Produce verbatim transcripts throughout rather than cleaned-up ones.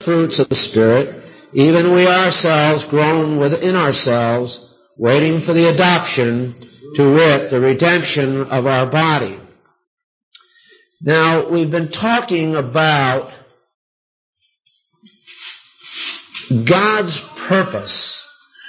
fruits of the Spirit, even we ourselves groan within ourselves, waiting for the adoption, to wit, the redemption of our body. Now, we've been talking about God's purpose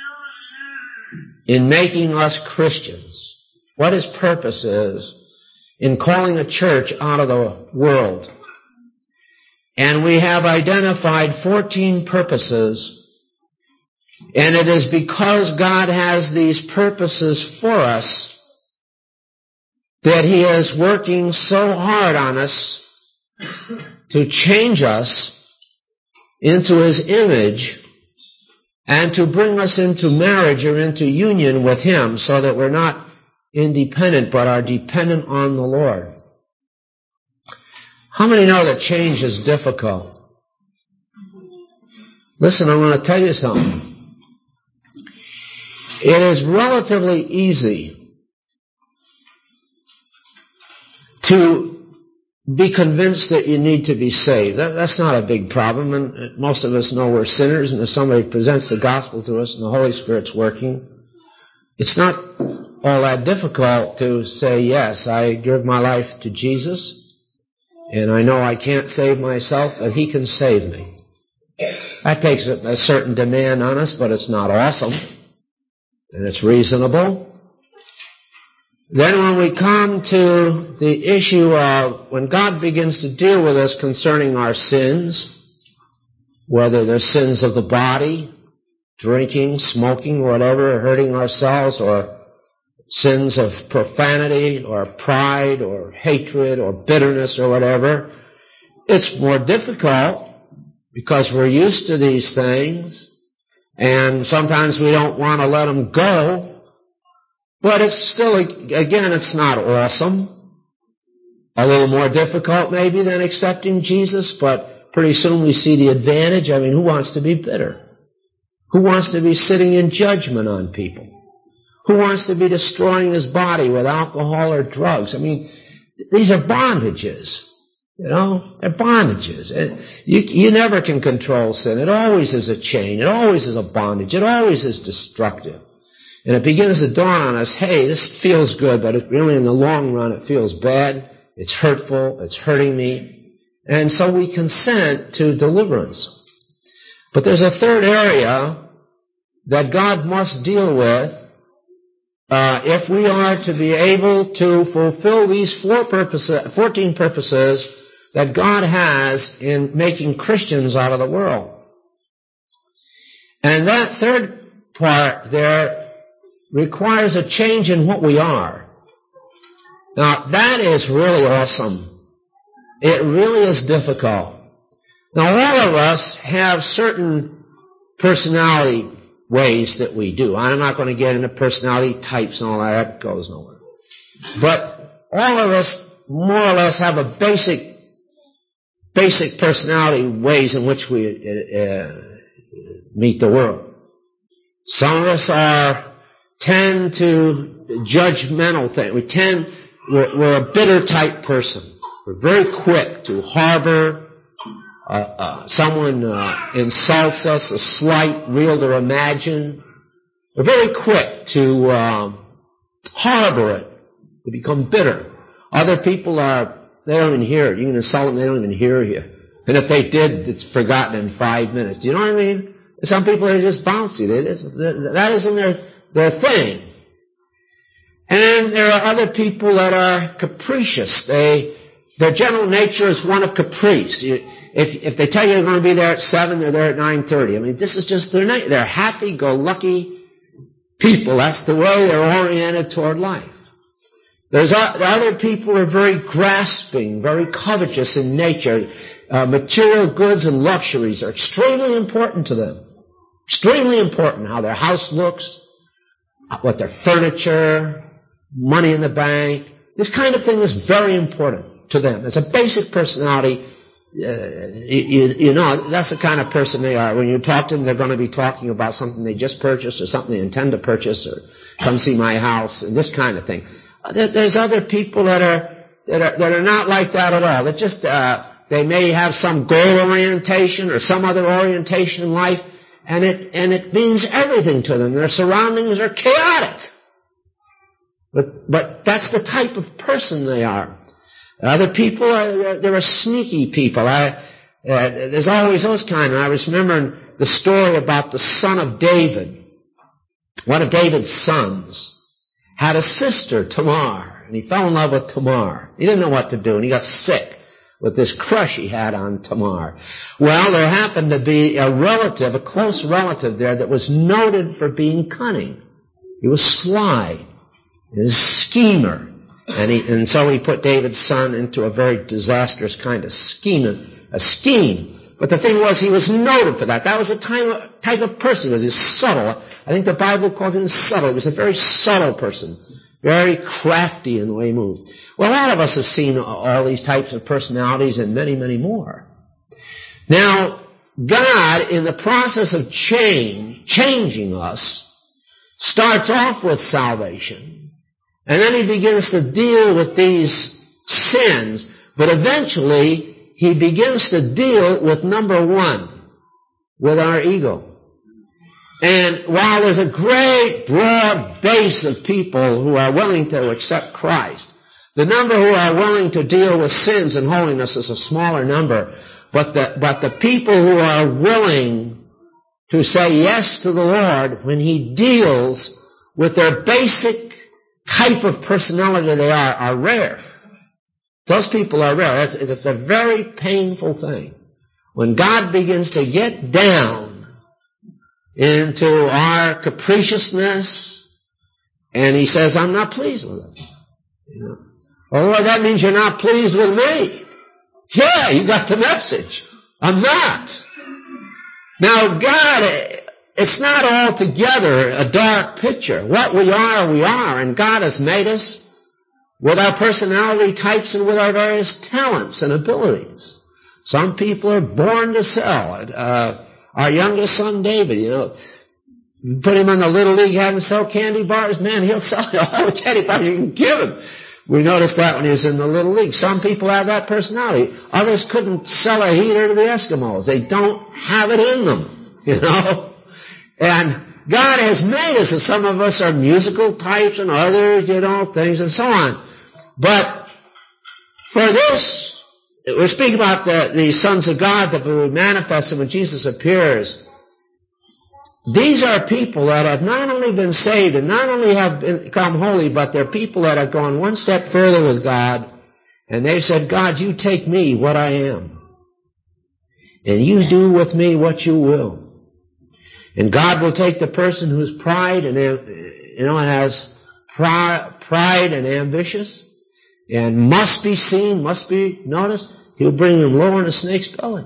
in making us Christians. What His purpose is in calling a church out of the world. And we have identified fourteen purposes, and it is because God has these purposes for us that He is working so hard on us to change us into His image and to bring us into marriage or into union with Him so that we're not independent but are dependent on the Lord. How many know that change is difficult? Listen, I want to tell you something. It is relatively easy to be convinced that you need to be saved. That, that's not a big problem, and most of us know we're sinners, and if somebody presents the gospel to us and the Holy Spirit's working, it's not all that difficult to say, yes, I give my life to Jesus, and I know I can't save myself, but He can save me. That takes a, a certain demand on us, but it's not awesome, and it's reasonable. Then when we come to the issue of when God begins to deal with us concerning our sins, whether they're sins of the body, drinking, smoking, whatever, hurting ourselves, or sins of profanity or pride or hatred or bitterness or whatever, it's more difficult because we're used to these things, and sometimes we don't want to let them go. But it's still, again, it's not awesome. A little more difficult maybe than accepting Jesus, but pretty soon we see the advantage. I mean, who wants to be bitter? Who wants to be sitting in judgment on people? Who wants to be destroying his body with alcohol or drugs? I mean, these are bondages. You know, they're bondages. You, you never can control sin. It always is a chain. It always is a bondage. It always is destructive. And it begins to dawn on us, hey, this feels good, but it really in the long run it feels bad, it's hurtful, it's hurting me. And so we consent to deliverance. But there's a third area that God must deal with uh, if we are to be able to fulfill these four purposes, fourteen purposes that God has in making Christians out of the world. And that third part there requires a change in what we are. Now, that is really awesome. It really is difficult. Now, all of us have certain personality ways that we do. I'm not going to get into personality types and all that. That goes nowhere. But all of us more or less have a basic, basic personality ways in which we uh, meet the world. Some of us are tend to judgmental things. We tend, we're, we're a bitter type person. We're very quick to harbor uh, uh, someone uh, insults us, a slight, real to imagine. We're very quick to um, harbor it, to become bitter. Other people are, they don't even hear it. You can insult them, they don't even hear you. And if they did, it's forgotten in five minutes. Do you know what I mean? Some people are just bouncy. They just, that isn't their their thing. And then there are other people that are capricious. They, their general nature is one of caprice. You, if, if they tell you they're going to be there at seven, they're there at nine thirty. I mean, this is just their nature. They're happy-go-lucky people. That's the way they're oriented toward life. There's other people who are very grasping, very covetous in nature. Uh, material goods and luxuries are extremely important to them. Extremely important. How their house looks, what their furniture, money in the bank. This kind of thing is very important to them. As a basic personality, uh, you, you know, that's the kind of person they are. When you talk to them, they're going to be talking about something they just purchased or something they intend to purchase or come see my house and this kind of thing. There's other people that are that are, that are not like that at all. They're just uh, they may have some goal orientation or some other orientation in life, and it, and it means everything to them. Their surroundings are chaotic. But, but that's the type of person they are. Other people, are, there are sneaky people. I, uh, there's always those kind. And I was remembering the story about the son of David. One of David's sons had a sister, Tamar, and he fell in love with Tamar. He didn't know what to do, and he got sick with this crush he had on Tamar. Well, there happened to be a relative, a close relative there that was noted for being cunning. He was sly. He was a schemer. And, he, and so he put David's son into a very disastrous kind of scheme, a scheme. But the thing was, he was noted for that. That was a type, type of person. He was a subtle. I think the Bible calls him subtle. He was a very subtle person. Very crafty in the way he moved. Well, a lot of us have seen all these types of personalities and many, many more. Now, God, in the process of change, changing us, starts off with salvation. And then he begins to deal with these sins. But eventually, he begins to deal with number one, with our ego. And while there's a great broad base of people who are willing to accept Christ, the number who are willing to deal with sins and holiness is a smaller number. But the, but the people who are willing to say yes to the Lord when he deals with their basic type of personality they are, are rare. Those people are rare. It's, it's a very painful thing. When God begins to get down into our capriciousness, and he says, I'm not pleased with it. You know? Oh, well, that means you're not pleased with me. Yeah, you got the message. I'm not. Now, God, it's not altogether a dark picture. What we are, we are, and God has made us with our personality types and with our various talents and abilities. Some people are born to sell. Uh, our youngest son, David, you know, you put him in the Little League, have him sell candy bars, man, he'll sell all the candy bars you can give him. We noticed that when he was in the Little League. Some people have that personality. Others couldn't sell a heater to the Eskimos. They don't have it in them, you know. And God has made us, and some of us are musical types and others, you know, things and so on. But for this, we're speaking about the, the sons of God that will be manifested when Jesus appears. These are people that have not only been saved and not only have become holy, but they're people that have gone one step further with God, and they've said, God, you take me what I am, and you do with me what you will. And God will take the person who's pride and, you know, has pride and ambitious, and must be seen, must be noticed. He'll bring them low in a snake's belly.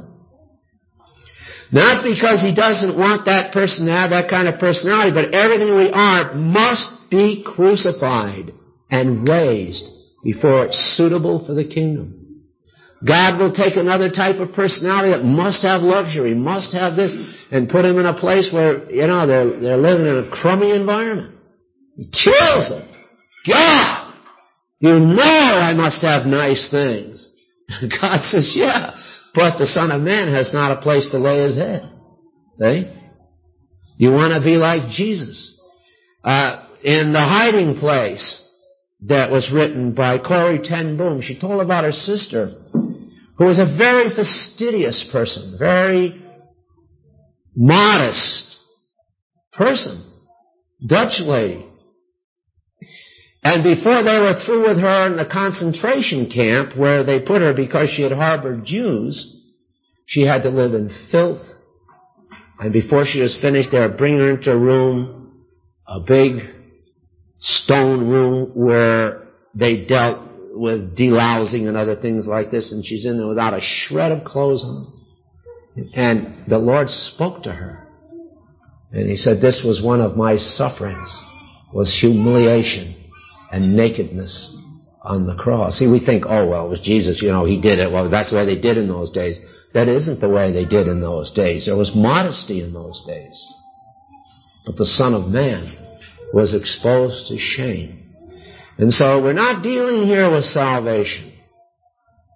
Not because he doesn't want that person to have that kind of personality, but everything we are must be crucified and raised before it's suitable for the kingdom. God will take another type of personality that must have luxury, must have this, and put him in a place where, you know, they're, they're living in a crummy environment. He kills them. God, you know I must have nice things. God says, yeah, but the Son of Man has not a place to lay his head. See? You want to be like Jesus. Uh, in The Hiding Place that was written by Corrie ten Boom, she told about her sister, who was a very fastidious person, very modest person, Dutch lady. And before they were through with her in the concentration camp where they put her because she had harbored Jews, she had to live in filth. And before she was finished, they were bringing her into a room, a big stone room where they dealt with delousing and other things like this. And she's in there without a shred of clothes on. And the Lord spoke to her. And he said, this was one of my sufferings, was humiliation and nakedness on the cross. See, we think, oh, well, it was Jesus, you know, he did it. Well, that's the way they did in those days. That isn't the way they did in those days. There was modesty in those days. But the Son of Man was exposed to shame. And so we're not dealing here with salvation.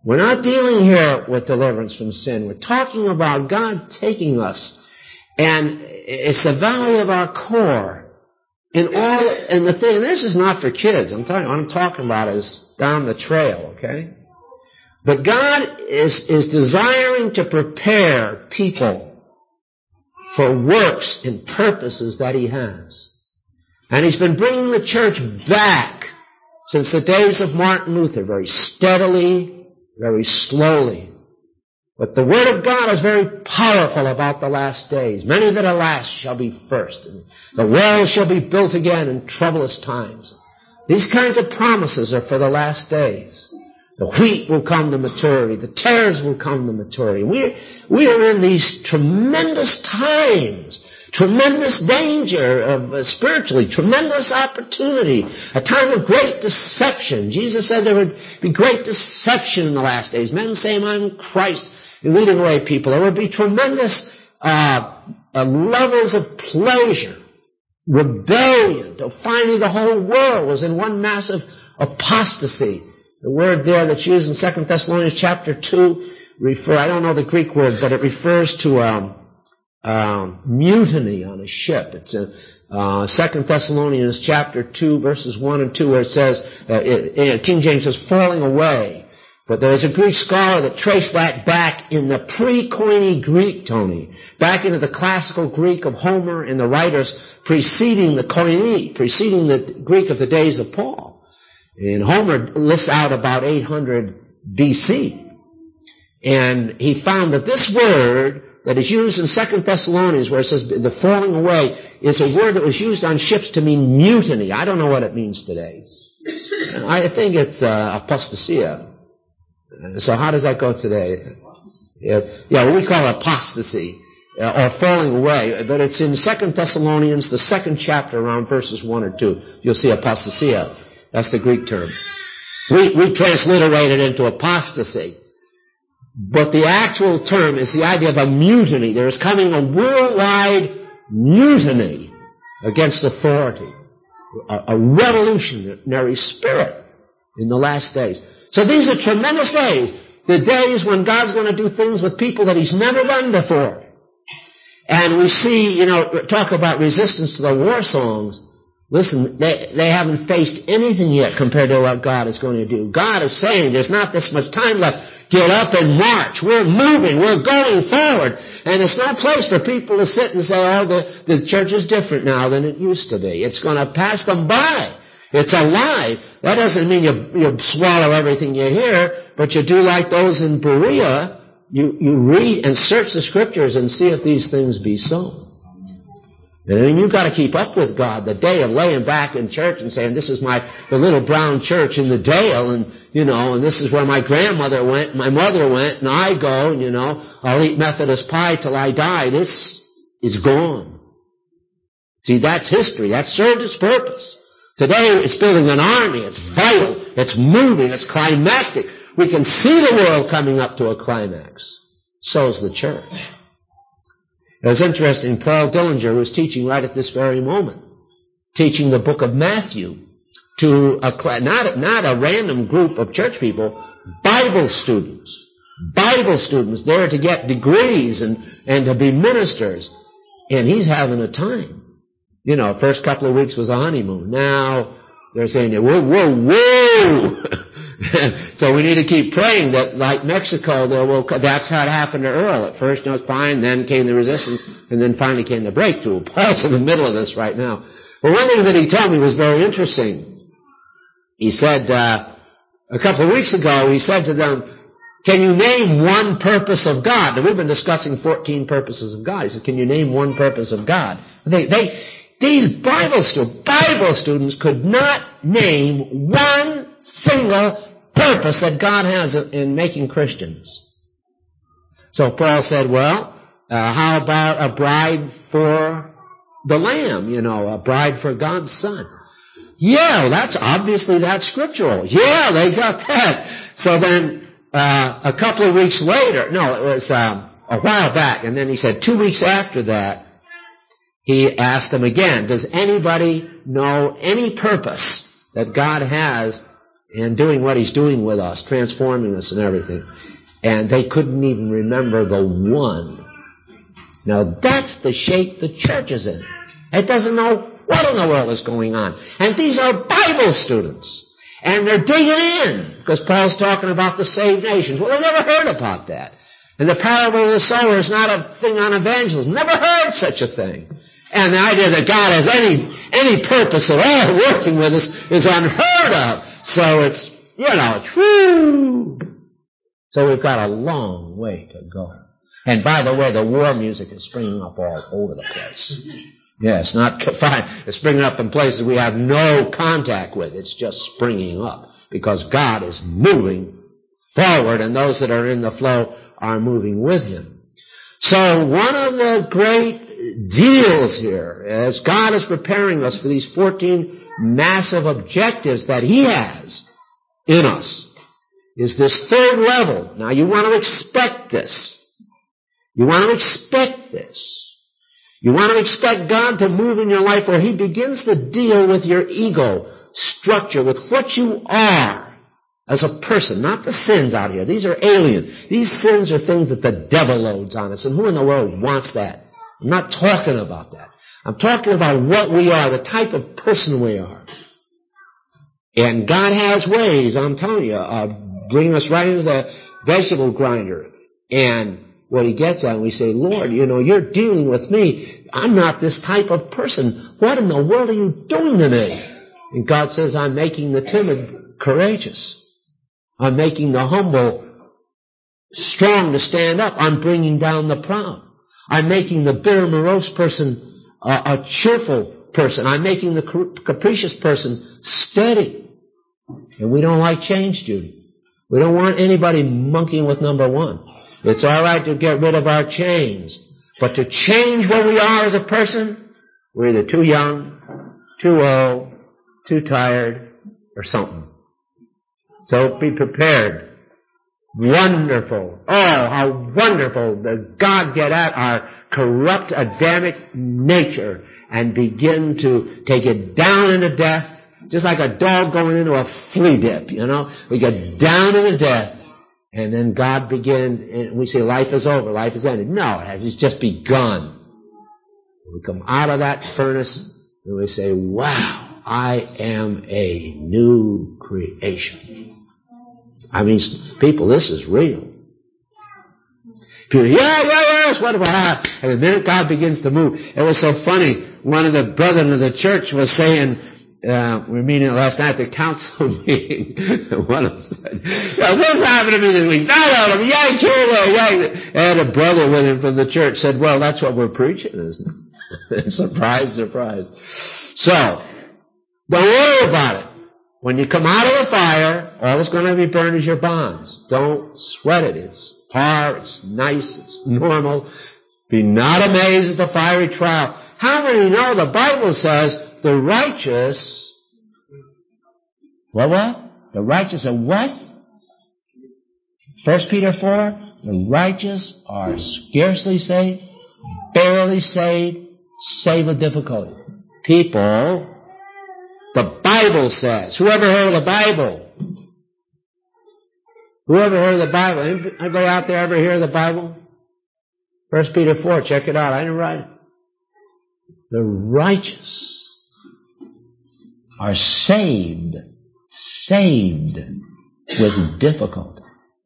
We're not dealing here with deliverance from sin. We're talking about God taking us, and it's the valley of our core. In all, and the thing, this is not for kids. I'm talking, what I'm talking about is down the trail, okay? But God is, is desiring to prepare people for works and purposes that He has. And He's been bringing the church back since the days of Martin Luther, very steadily, very slowly. But the Word of God is very powerful about the last days. Many that are last shall be first, and the world shall be built again in troublous times. These kinds of promises are for the last days. The wheat will come to maturity. The tares will come to maturity. We, we are in these tremendous times. Tremendous danger of uh, spiritually, tremendous opportunity, a time of great deception. Jesus said there would be great deception in the last days. Men saying, I'm Christ, and leading away people. There would be tremendous uh, uh, levels of pleasure, rebellion, till finally the whole world was in one massive apostasy. The word there that's used in Second Thessalonians chapter two, refer, I don't know the Greek word, but it refers to um, Um, mutiny on a ship. It's in uh, Second Thessalonians chapter two, verses one and two, where it says, uh, it, it, King James says, falling away. But there is a Greek scholar that traced that back in the pre-Koine Greek, Tony, back into the classical Greek of Homer and the writers preceding the Koine, preceding the Greek of the days of Paul. And Homer lists out about eight hundred B C. And he found that this word that is used in Second Thessalonians, where it says the falling away, is a word that was used on ships to mean mutiny. I don't know what it means today. I think it's uh, apostasia. So how does that go today? Yeah, yeah well, we call it apostasy, uh, or falling away. But it's in Second Thessalonians, the second chapter, around verses one or two. You'll see apostasia. That's the Greek term. We, we transliterate it into apostasy. But the actual term is the idea of a mutiny. There is coming a worldwide mutiny against authority, a, a revolutionary spirit in the last days. So these are tremendous days, the days when God's going to do things with people that He's never done before. And we see, you know, talk about resistance to the war songs. Listen, they, they haven't faced anything yet compared to what God is going to do. God is saying there's not this much time left. Get up and march. We're moving. We're going forward. And it's no place for people to sit and say, oh, the, the church is different now than it used to be. It's going to pass them by. It's alive. That doesn't mean you, you swallow everything you hear, but you do like those in Berea. You, you read and search the scriptures and see if these things be so. And I mean, you've got to keep up with God. The day of laying back in church and saying, this is my, the little brown church in the Dale, and, you know, and this is where my grandmother went, my mother went, and I go, and, you know, I'll eat Methodist pie till I die. This is gone. See, that's history. That served its purpose. Today, it's building an army. It's vital. It's moving. It's climactic. We can see the world coming up to a climax. So is the church. It was interesting, Paul Dillinger was teaching right at this very moment, teaching the book of Matthew to a, not, not a random group of church people, Bible students. Bible students there to get degrees and, and to be ministers. And he's having a time. You know, first couple of weeks was a honeymoon. Now they're saying, whoa, whoa, whoa! So we need to keep praying that, like Mexico, there will, that's how it happened to Earl. At first it was fine, then came the resistance, and then finally came the breakthrough. Paul's in the middle of this right now. But one thing that he told me was very interesting. He said, uh, a couple of weeks ago, he said to them, can you name one purpose of God? Now, we've been discussing fourteen purposes of God. He said, can you name one purpose of God? They, they, these Bible students, Bible students could not name one single purpose that God has in making Christians. So Paul said, well, uh, how about a bride for the Lamb, you know, a bride for God's Son? Yeah, that's obviously that's scriptural. Yeah, they got that. So then uh, a couple of weeks later, no, it was um, a while back, and then he said two weeks after that, he asked them again, does anybody know any purpose that God has and doing what he's doing with us, transforming us and everything. And they couldn't even remember the one. Now that's the shape the church is in. It doesn't know what in the world is going on. And these are Bible students. And they're digging in, because Paul's talking about the saved nations. Well, they never heard about that. And the parable of the sower is not a thing on evangelism. Never heard such a thing. And the idea that God has any any purpose at all working with us is unheard of. So it's, you know, it's whoo. So we've got a long way to go. And by the way, the war music is springing up all over the place. Yeah, it's not confined. It's springing up in places we have no contact with. It's just springing up because God is moving forward, and those that are in the flow are moving with Him. So one of the great deals here, as God is preparing us for these fourteen massive objectives that He has in us, is this third level. Now you want to expect this. You want to expect this. You want to expect God to move in your life where He begins to deal with your ego structure, with what you are as a person, not the sins out here. These are alien. These sins are things that the devil loads on us, and who in the world wants that? I'm not talking about that. I'm talking about what we are, the type of person we are. And God has ways, I'm telling you, uh, bringing us right into the vegetable grinder. And what He gets at, we say, Lord, you know, you're dealing with me. I'm not this type of person. What in the world are you doing to me? And God says, I'm making the timid courageous. I'm making the humble strong to stand up. I'm bringing down the proud. I'm making the bitter, morose person uh, a cheerful person. I'm making the capricious person steady. And we don't like change, Judy. We don't want anybody monkeying with number one. It's all right to get rid of our chains, but to change what we are as a person, we're either too young, too old, too tired, or something. So be prepared. Wonderful. Oh, how wonderful does God get at our corrupt Adamic nature and begin to take it down into death, just like a dog going into a flea dip, you know. We get down into death. And then God began, and we say life is over, life is ended. No, it has. It's just begun. We come out of that furnace, and we say, wow, I am a new creation. I mean, people, this is real. People, yeah, yeah, yeah, it's wonderful. And the minute God begins to move, it was so funny. One of the brethren of the church was saying, Uh, we were meeting last night at the council meeting. One of them said, yeah, this happened to me this week. That out of yay, kill yay. And a brother with him from the church said, well, that's what we're preaching, isn't it? Surprise, surprise. So, don't worry about it. When you come out of the fire, all that's going to be burned is your bonds. Don't sweat it. It's par, it's nice, it's normal. Be not amazed at the fiery trial. How many know the Bible says the righteous, what, what? The righteous are what? First Peter four, the righteous are scarcely saved, barely saved, saved with difficulty. People, the Bible says, whoever heard of the Bible? Whoever heard of the Bible? Anybody out there ever hear of the Bible? First Peter four, check it out. I didn't write it. The righteous are saved, saved with difficulty.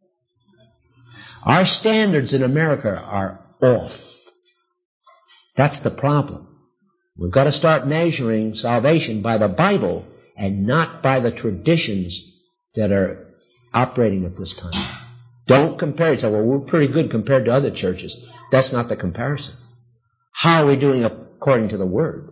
Our standards in America are off. That's the problem. We've got to start measuring salvation by the Bible and not by the traditions that are operating at this time. Don't compare it. Say, well, we're pretty good compared to other churches. That's not the comparison. How are we doing according to the Word?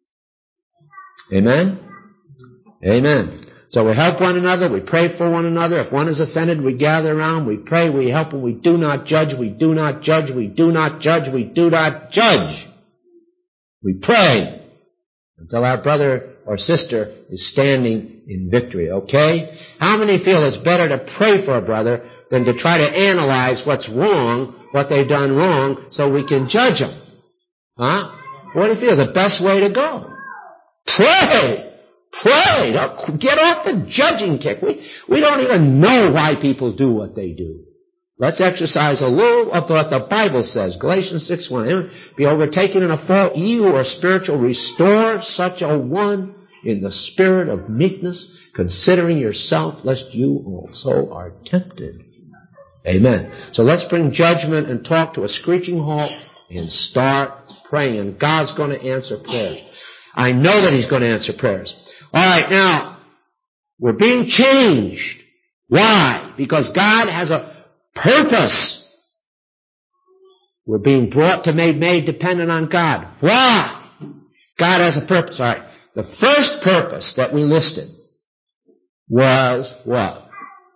Amen? Amen. So we help one another, we pray for one another. If one is offended, we gather around, we pray, we help, and we do not judge, we do not judge, we do not judge, we do not judge. We pray until our brother or sister is standing in victory, okay? How many feel it's better to pray for a brother than to try to analyze what's wrong, what they've done wrong, so we can judge them? Huh? What do you feel? The best way to go? Pray! Pray. Don't get off the judging kick. We, we don't even know why people do what they do. Let's exercise a little of what the Bible says. Galatians six one. Be overtaken in a fault, ye who are spiritual, restore such a one in the spirit of meekness, considering yourself, lest you also are tempted. Amen. So let's bring judgment and talk to a screeching halt and start praying. And God's going to answer prayers. I know that He's going to answer prayers. All right, now, we're being changed. Why? Because God has a purpose. We're being brought to be made dependent on God. Why? God has a purpose. All right. The first purpose that we listed was what?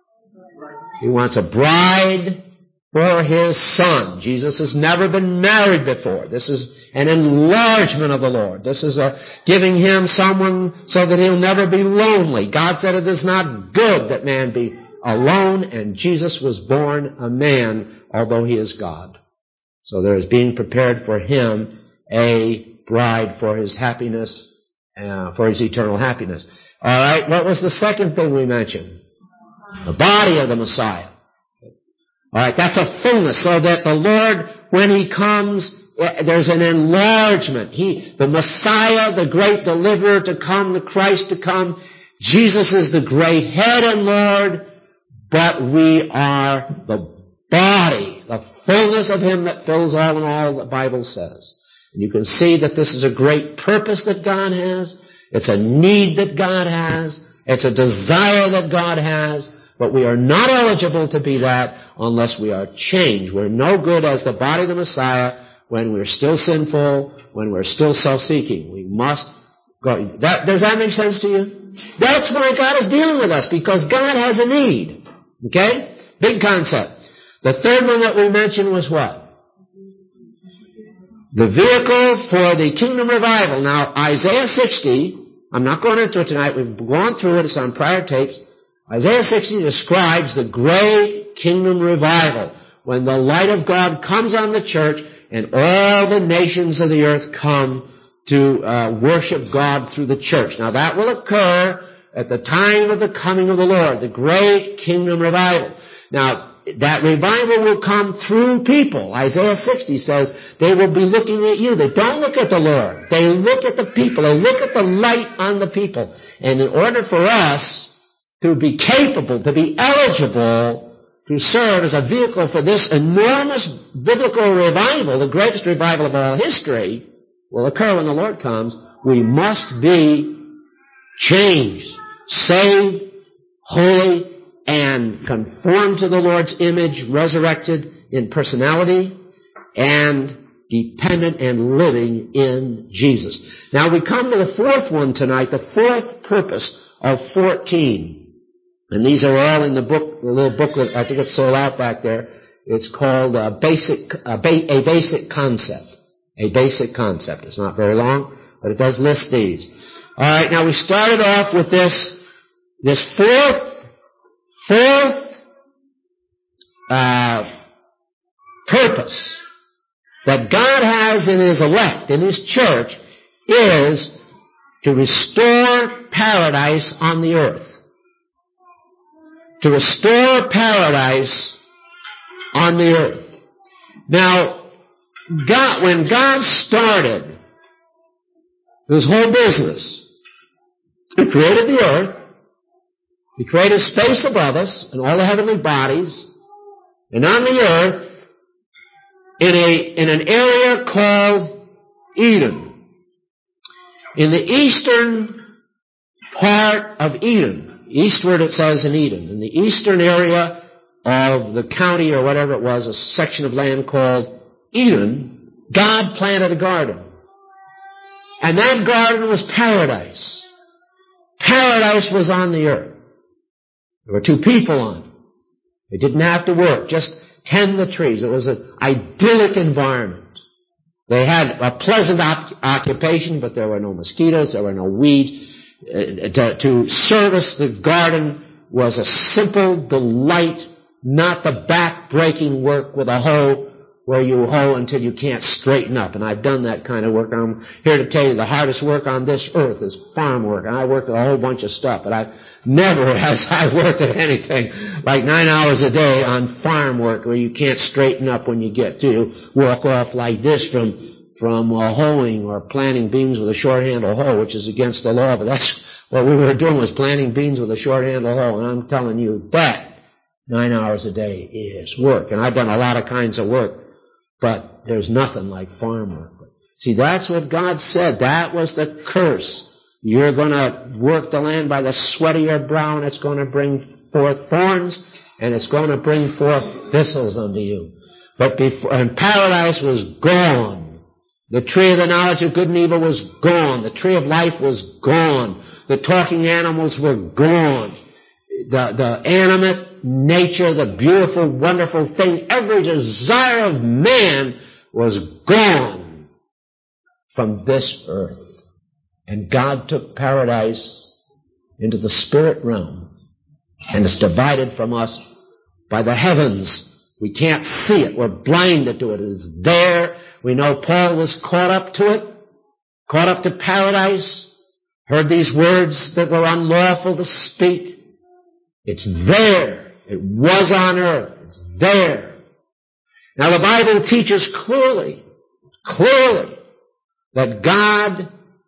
He wants a bride for His Son. Jesus has never been married before. This is an enlargement of the Lord. This is a giving Him someone so that He'll never be lonely. God said it is not good that man be alone, and Jesus was born a man, although He is God. So there is being prepared for Him a bride for His happiness, uh, for His eternal happiness. All right, what was the second thing we mentioned? The body of the Messiah. All right, that's a fullness, so that the Lord, when He comes, there's an enlargement. He, the Messiah, the great deliverer to come, the Christ to come. Jesus is the great head and Lord, but we are the body, the fullness of Him that fills all in all, the Bible says. And you can see that this is a great purpose that God has. It's a need that God has. It's a desire that God has. But we are not eligible to be that unless we are changed. We're no good as the body of the Messiah when we're still sinful, when we're still self-seeking. We must go. That, does that make sense to you? That's why God is dealing with us, because God has a need. Okay? Big concept. The third one that we mentioned was what? The vehicle for the kingdom revival. Now, Isaiah sixty, I'm not going into it tonight. We've gone through it. It's on prior tapes. Isaiah sixty describes the great kingdom revival when the light of God comes on the church and all the nations of the earth come to uh, worship God through the church. Now that will occur at the time of the coming of the Lord, the great kingdom revival. Now that revival will come through people. Isaiah sixty says they will be looking at you. They don't look at the Lord. They look at the people. They look at the light on the people. And in order for us to be capable, to be eligible to serve as a vehicle for this enormous biblical revival, the greatest revival of all history, will occur when the Lord comes, we must be changed, saved, holy, and conformed to the Lord's image, resurrected in personality, and dependent and living in Jesus. Now we come to the fourth one tonight, the fourth purpose of fourteen. And these are all in the book, the little booklet, I think it's sold out back there. It's called a basic, a, ba- a basic concept. A basic concept. It's not very long, but it does list these. Alright, now we started off with this, this fourth, fourth, uh, purpose that God has in His elect, in His church, is to restore paradise on the earth. To restore paradise on the earth. Now, God, when God started His whole business, He created the earth, He created space above us and all the heavenly bodies, and on the earth, in a, in an area called Eden. In the eastern part of Eden, eastward it says in Eden, in the eastern area of the county or whatever it was, a section of land called Eden, God planted a garden. And that garden was paradise. Paradise was on the earth. There were two people on it. They didn't have to work, just tend the trees. It was an idyllic environment. They had a pleasant op- occupation, but there were no mosquitoes, there were no weeds. Uh, to, to service the garden was a simple delight, not the back-breaking work with a hoe where you hoe until you can't straighten up. And I've done that kind of work. I'm here to tell you the hardest work on this earth is farm work. And I worked at a whole bunch of stuff, but I've never has I worked at anything like nine hours a day on farm work where you can't straighten up when you get to walk off like this from from uh, hoeing or planting beans with a short handle hoe, which is against the law. But that's what we were doing, was planting beans with a short handle hoe. And I'm telling you that nine hours a day is work. And I've done a lot of kinds of work, but there's nothing like farm work. See, that's what God said. That was the curse. You're going to work the land by the sweat of your brow, and it's going to bring forth thorns, and it's going to bring forth thistles unto you. But before, and paradise was gone. The tree of the knowledge of good and evil was gone. The tree of life was gone. The talking animals were gone. The, the animate nature, the beautiful, wonderful thing, every desire of man was gone from this earth. And God took paradise into the spirit realm, and it's divided from us by the heavens. We can't see it. We're blinded to it. It's there. We know Paul was caught up to it, caught up to paradise, heard these words that were unlawful to speak. It's there. It was on earth. It's there. Now the Bible teaches clearly, clearly, that God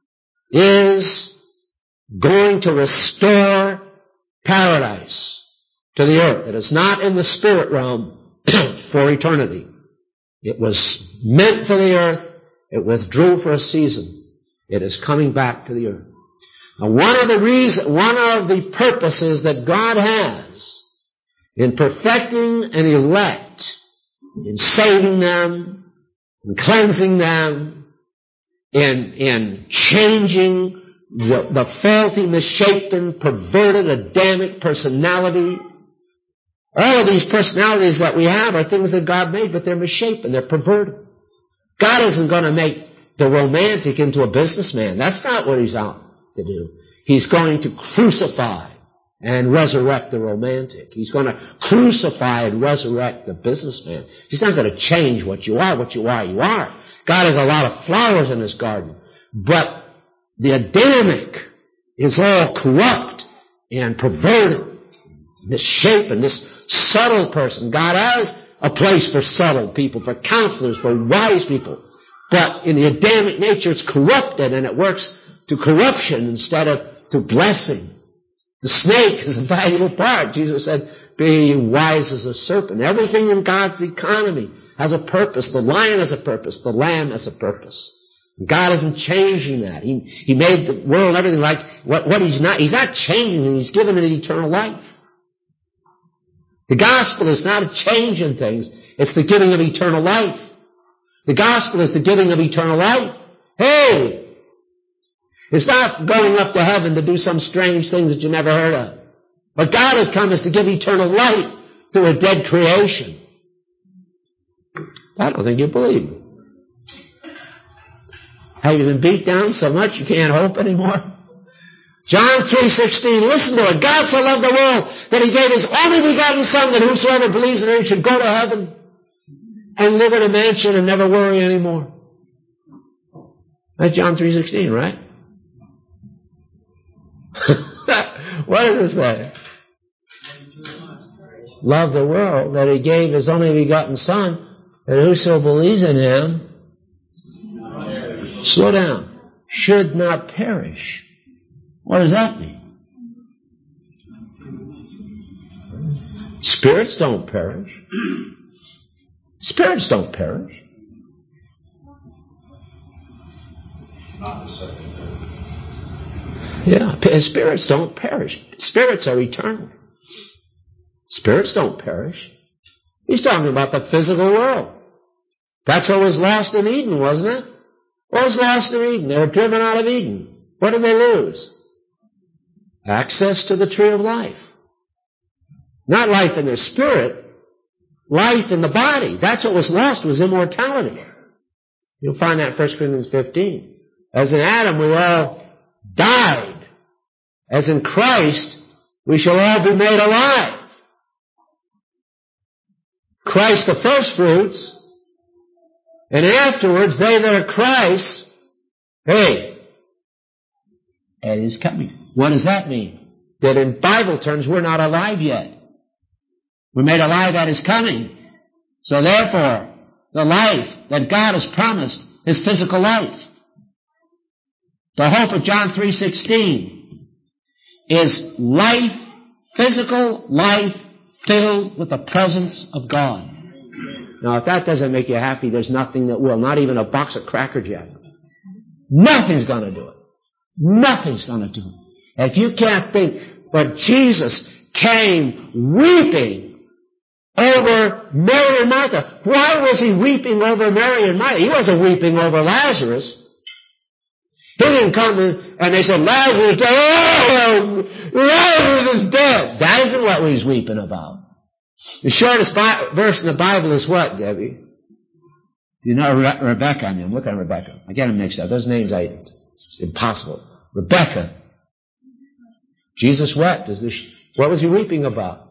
is going to restore paradise to the earth. It is not in the spirit realm for eternity. It was meant for the earth. It withdrew for a season. It is coming back to the earth. Now, one of the reasons, one of the purposes that God has in perfecting an elect, in saving them, in cleansing them, in, in changing the, the faulty, misshapen, perverted, Adamic personality. All of these personalities that we have are things that God made, but they're misshapen, they're perverted. God isn't going to make the romantic into a businessman. That's not what he's out to do. He's going to crucify and resurrect the romantic. He's going to crucify and resurrect the businessman. He's not going to change what you are. What you are, you are. God has a lot of flowers in his garden, but the Adamic is all corrupt and perverted, misshapen. This subtle person, God has a place for subtle people, for counselors, for wise people. But in the Adamic nature, it's corrupted, and it works to corruption instead of to blessing. The snake is a valuable part. Jesus said, be ye wise as a serpent. Everything in God's economy has a purpose. The lion has a purpose. The lamb has a purpose. God isn't changing that. He, he made the world and everything like what, what he's not. He's not changing it. He's given it eternal life. The gospel is not a change in things. It's the giving of eternal life. The gospel is the giving of eternal life. Hey! It's not going up to heaven to do some strange things that you never heard of. What God has come is to give eternal life to a dead creation. I don't think you believe me. Have you been beat down so much you can't hope anymore? John three sixteen, listen to it. God so loved the world that he gave his only begotten Son, that whosoever believes in him should go to heaven and live in a mansion and never worry anymore. That's John three sixteen, right? What does it say? Love the world that he gave his only begotten Son, that whoso believes in him, slow down, should not perish. What does that mean? Spirits don't perish. Spirits don't perish. Not the second death. Yeah, spirits don't perish. Spirits are eternal. Spirits don't perish. He's talking about the physical world. That's what was lost in Eden, wasn't it? What was lost in Eden? They were driven out of Eden. What did they lose? Access to the tree of life. Not life in their spirit, life in the body. That's what was lost, was immortality. You'll find that in First Corinthians fifteen. As in Adam, we all died. As in Christ, we shall all be made alive. Christ the first fruits, And afterwards, they that are Christ, hey, and He's coming. What does that mean? That in Bible terms, we're not alive yet. We're made alive at His coming. So therefore, the life that God has promised is physical life. The hope of John three sixteen is life, physical life filled with the presence of God. Now, if that doesn't make you happy, there's nothing that will. Not even a box of Cracker Jack. Nothing's going to do it. Nothing's going to do it. And if you can't think, but Jesus came weeping over Mary and Martha. Why was He weeping over Mary and Martha? He wasn't weeping over Lazarus. He didn't come in and they said, Lazarus is dead. Oh, Lazarus is dead. That isn't what He's weeping about. The shortest Bi- verse in the Bible is what, Debbie? You know Re- Rebecca, I mean, I'm looking at Rebecca. I get them mixed up. Those names, I, it's impossible. Rebecca. Jesus wept. Is this, what was He weeping about?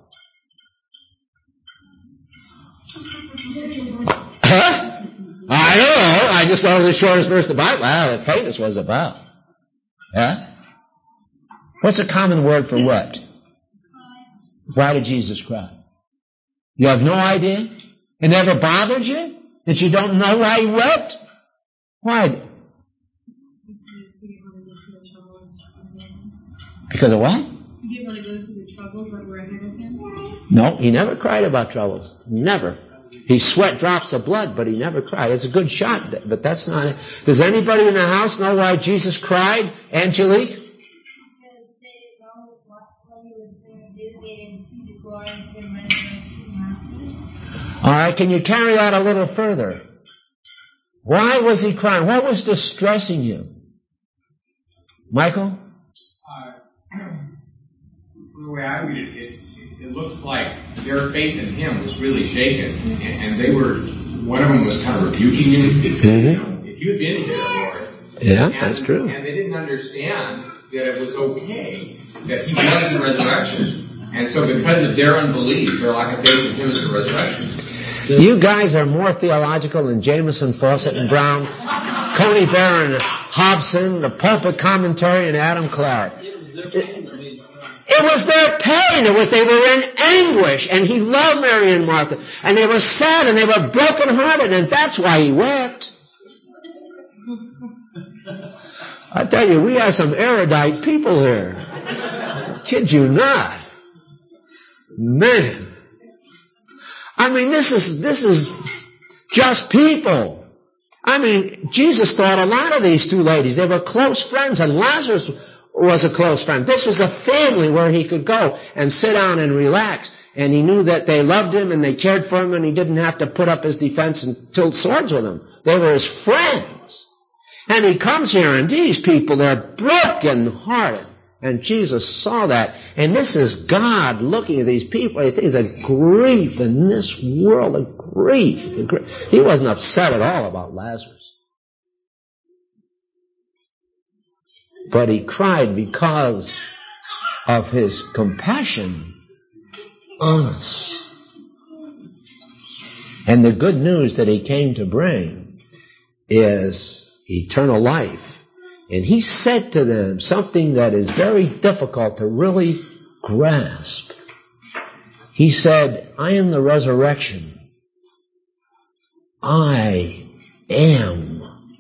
Huh? I don't know. I just thought it was the shortest verse of the Bible. Ah, the famous was about. Huh? What's a common word for what? Why did Jesus cry? You have no idea? It never bothered you? That you don't know why He wept? Why? Because of what? He didn't want to go through the troubles that were ahead of Him? No, He never cried about troubles. Never. He sweat drops of blood, but He never cried. It's a good shot, but that's not it. Does anybody in the house know why Jesus cried, Angelique? Because they know what He was going to do. They didn't see the glory of Him resurrecting Lazarus. All right, can you carry that a little further? Why was He crying? What was distressing Him? Michael? Uh, the way I read it, it, it looks like their faith in Him was really shaken, and, and they were, one of them was kind of rebuking Him. He said, Mm-hmm. you know, if you'd been here, Lord. Yeah, and, that's true. And they didn't understand that it was okay, that He was the resurrection. And so because of their unbelief, their lack of faith in Him is the resurrection. You guys are more theological than Jameson, Fawcett, and Brown, Coney Barron, Hobson, the Pulpit Commentary, and Adam Clark. It, it was their pain. It was they were in anguish, and He loved Mary and Martha, and they were sad, and they were brokenhearted, and that's why He wept. I tell you, we have some erudite people here. I kid you not. Man. I mean, this is, this is just people. I mean, Jesus thought a lot of these two ladies. They were close friends, and Lazarus was a close friend. This was a family where He could go and sit down and relax. And He knew that they loved Him and they cared for Him, and He didn't have to put up His defense and tilt swords with them. They were His friends. And He comes here, and these people, they're broken hearted. And Jesus saw that. And this is God looking at these people. I think the grief in this world, the grief, the grief. He wasn't upset at all about Lazarus. But He cried because of His compassion on us. And the good news that He came to bring is eternal life. And He said to them something that is very difficult to really grasp. He said, I am the resurrection. I am.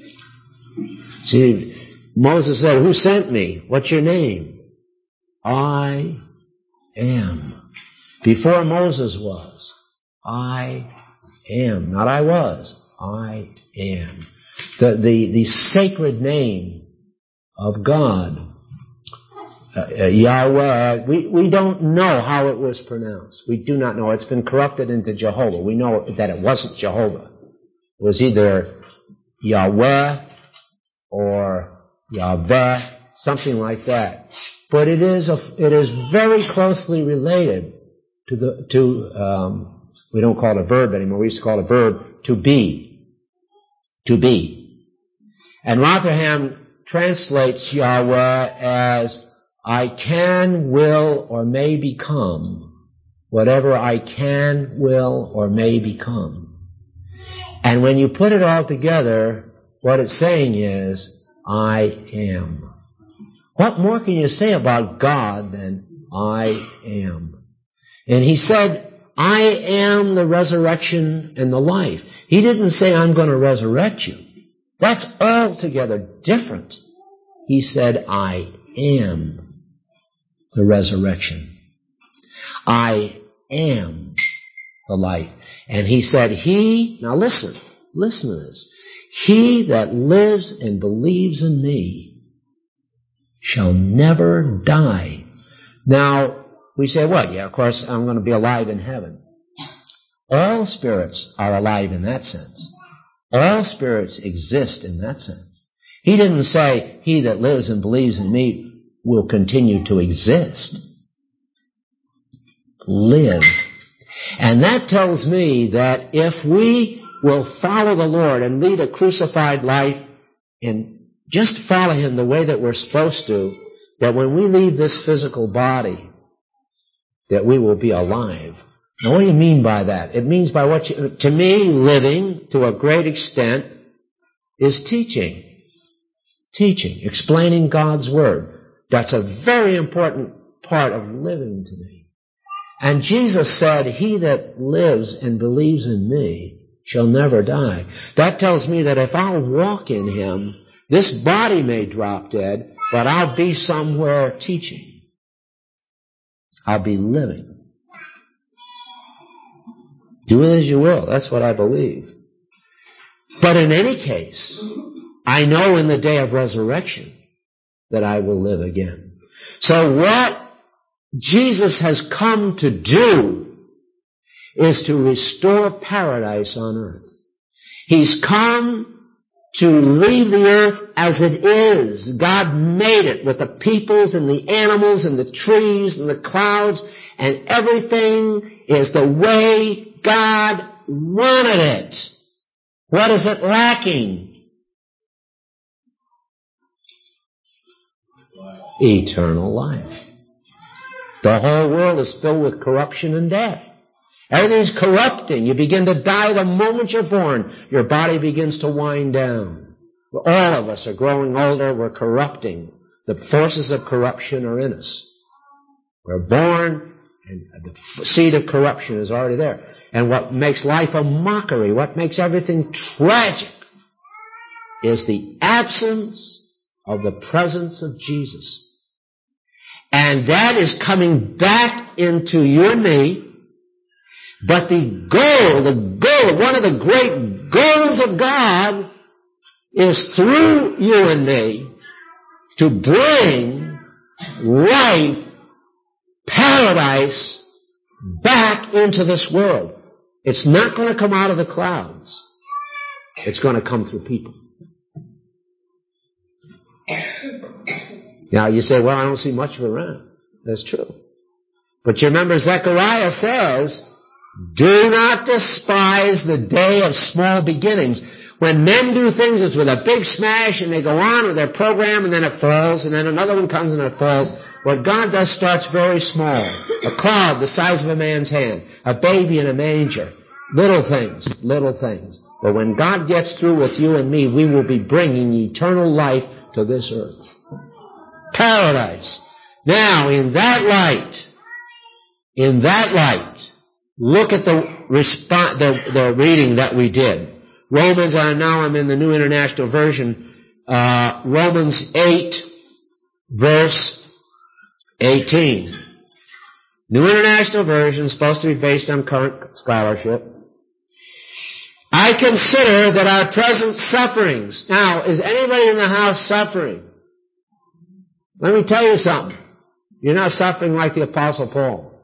See, Moses said, who sent me? What's your name? I am. Before Moses was, I am. Not I was, I am. The, the, the sacred name of God, uh, Yahweh, we, we don't know how it was pronounced. We do not know. It's been corrupted into Jehovah. We know that it wasn't Jehovah. It was either Yahweh or Yahweh, something like that. But it is a, it is very closely related to the, to, um, we don't call it a verb anymore. We used to call it a verb, to be. To be. And Rotherham translates Yahweh as I can, will, or may become whatever I can, will, or may become. And when you put it all together, what it's saying is, I am. What more can you say about God than I am? And he said, I am the resurrection and the life. He didn't say, I'm going to resurrect you. That's altogether different. He said, I am the resurrection. I am the life. And he said, he, now listen, listen to this. He that lives and believes in me shall never die. Now, we say, well, yeah, of course, I'm going to be alive in heaven. All spirits are alive in that sense. All spirits exist in that sense. He didn't say, he that lives and believes in me will continue to exist. Live. And that tells me that if we will follow the Lord and lead a crucified life and just follow Him the way that we're supposed to, that when we leave this physical body, that we will be alive. Now, what do you mean by that? It means by what you, to me, living, to a great extent, is teaching. Teaching, explaining God's Word. That's a very important part of living to me. And Jesus said, he that lives and believes in me shall never die. That tells me that if I'll walk in Him, this body may drop dead, but I'll be somewhere teaching. I'll be living. Do it as you will. That's what I believe. But in any case, I know in the day of resurrection that I will live again. So what Jesus has come to do is to restore paradise on earth. He's come to leave the earth as it is. God made it with the peoples and the animals and the trees and the clouds, and everything is the way God wanted it. What is it lacking? Eternal life. The whole world is filled with corruption and death. Everything's corrupting. You begin to die the moment you're born. Your body begins to wind down. All of us are growing older. We're corrupting. The forces of corruption are in us. We're born, and the seed of corruption is already there. And what makes life a mockery, what makes everything tragic, is the absence of the presence of Jesus. And that is coming back into you and me. But the goal, the goal, one of the great goals of God is through you and me to bring life, paradise, back into this world. It's not going to come out of the clouds. It's going to come through people. Now you say, well, I don't see much of it around. That's true. But you remember Zechariah says, do not despise the day of small beginnings. When men do things, it's with a big smash and they go on with their program and then it falls and then another one comes and it falls. What God does starts very small. A cloud the size of a man's hand. A baby in a manger. Little things, little things. But when God gets through with you and me, we will be bringing eternal life to this earth. Paradise. Now, in that light, in that light, look at the response, the, the reading that we did. Romans, uh, now I'm in the New International Version, uh, Romans eight, verse eighteen. New International Version, supposed to be based on current scholarship. I consider that our present sufferings. Now, is anybody in the house suffering? Let me tell you something. You're not suffering like the Apostle Paul.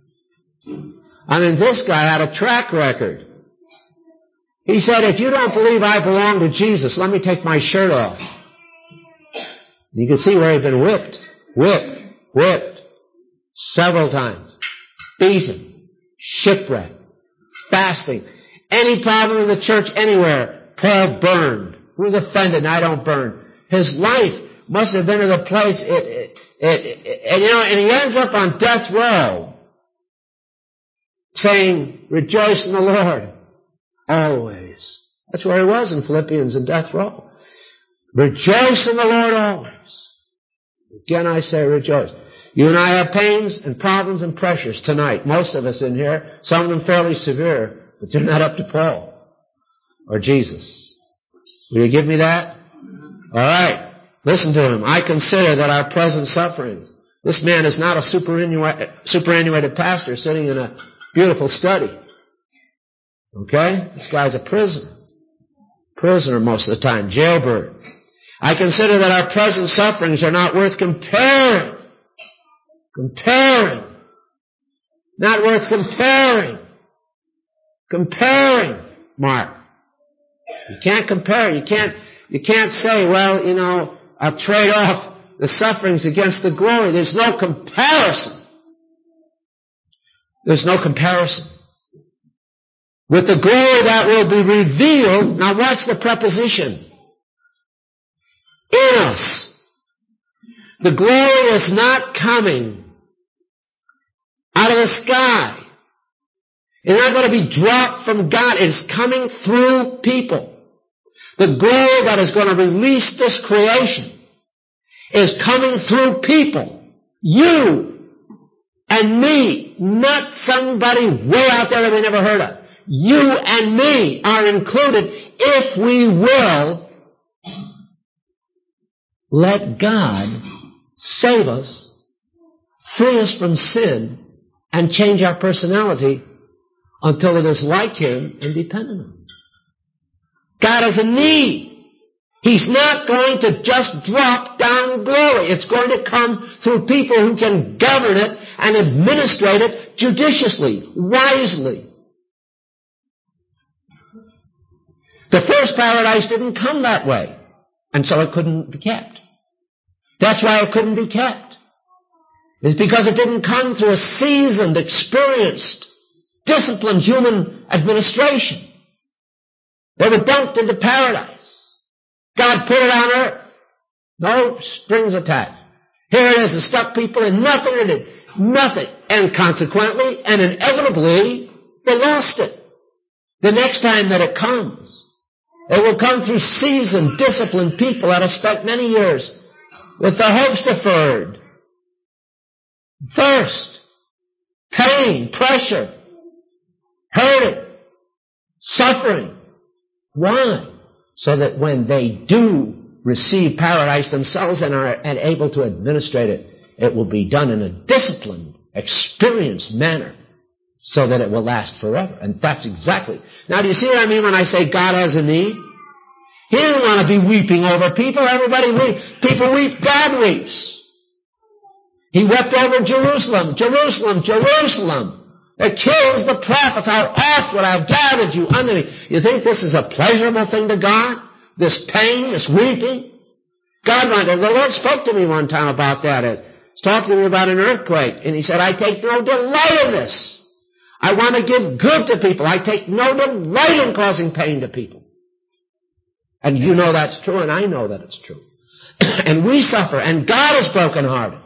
I mean, this guy had a track record. He said, if you don't believe I belong to Jesus, let me take my shirt off. You can see where he'd been whipped, whipped, whipped, several times, beaten, shipwrecked, fasting. Any problem in the church anywhere, Paul burned. Who's offended? I don't burn. His life must have been to the place, it, it, it, it, and you know, and he ends up on death row, saying, rejoice in the Lord, always. That's where he was in Philippians in death row. Rejoice in the Lord always. Again, I say rejoice. You and I have pains and problems and pressures tonight. Most of us in here, some of them fairly severe, but they're not up to Paul or Jesus. Will you give me that? All right. Listen to him. I consider that our present sufferings. This man is not a superannuated, superannuated pastor sitting in a beautiful study. Okay? This guy's a prisoner. Prisoner most of the time. Jailbird. I consider that our present sufferings are not worth comparing. Comparing. Not worth comparing. Comparing, Mark. You can't compare. You can't, you can't say, well, you know, I'll trade off the sufferings against the glory. There's no comparison. There's no comparison. With the glory that will be revealed, now watch the preposition. In us. The glory is not coming out of the sky. It's not going to be dropped from God. It's coming through people. The glory that is going to release this creation is coming through people. You and me, not somebody way out there that we never heard of. You and me are included if we will let God save us, free us from sin, and change our personality until it is like Him and dependent on Him. God has a need. He's not going to just drop down glory. It's going to come through people who can govern it and administrate it judiciously, wisely. The first paradise didn't come that way, and so it couldn't be kept. That's why it couldn't be kept. It's because it didn't come through a seasoned, experienced, disciplined human administration. They were dumped into paradise. God put it on earth. No strings attached. Here it is, it stuck people in nothing in it. Nothing. And consequently, and inevitably, they lost it. The next time that it comes, it will come through seasoned, disciplined people that have spent many years with their hopes deferred, thirst, pain, pressure, hurting, suffering. Why? So that when they do receive paradise themselves and are and able to administrate it, it will be done in a disciplined, experienced manner so that it will last forever. And that's exactly. Now, do you see what I mean when I say God has a need? He doesn't want to be weeping over people. Everybody weeps. People weep. God weeps. He wept over Jerusalem. Jerusalem, Jerusalem. It kills the prophets. How oft would I have gathered you unto me? You think this is a pleasurable thing to God? This pain, this weeping? God wanted, the Lord spoke to me one time about that. He was talking to me about an earthquake. And He said, I take no delight in this. I want to give good to people. I take no delight in causing pain to people. And you know that's true, and I know that it's true. And we suffer, and God is brokenhearted.